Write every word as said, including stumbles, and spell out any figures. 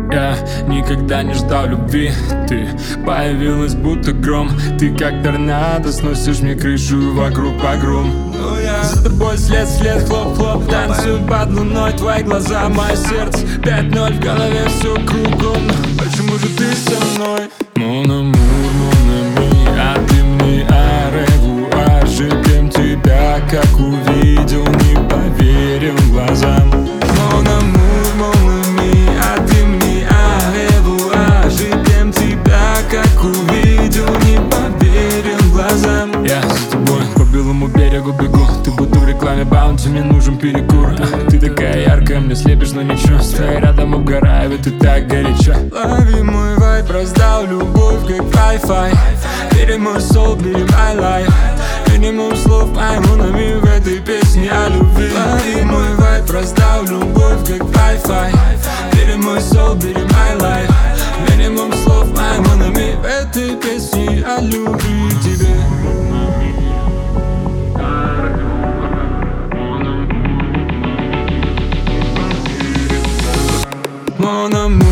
Я никогда не ждал любви, ты появилась будто гром. Ты как торнадо, сносишь мне крышу, вокруг погром. За тобой след, след, хлоп-хлоп, танцуют под луной твои глаза, мое сердце пять ноль, в голове все кругом. Почему же ты со мной? Mon amour, mon ami, а ты мне аревуар. Ждем тебя, как увидел, не поверил глазам. Mon amour, mon ami, а ты мне аревуар. Ждем тебя, как увидел, не поверил глазам. Я за тобой по белому берегу бегу, ты будто в рекламе Баунти, мне нужен перекур. а, Ты такая яркая, мне слепишь, но ничего, с твоей рядом обгораю, ведь ты так горяча. Лови мой вайб, раздал любовь, как Wi-Fi. Бери мой soul, бери my life. Минимум слов пойму нами в этой песне о любви. Лови мой вайб, раздал любовь, как Wi-Fi. Бери мой soul, бери my life. Минимум слов пойму нами в этой песне о любви тебе. Mon amour.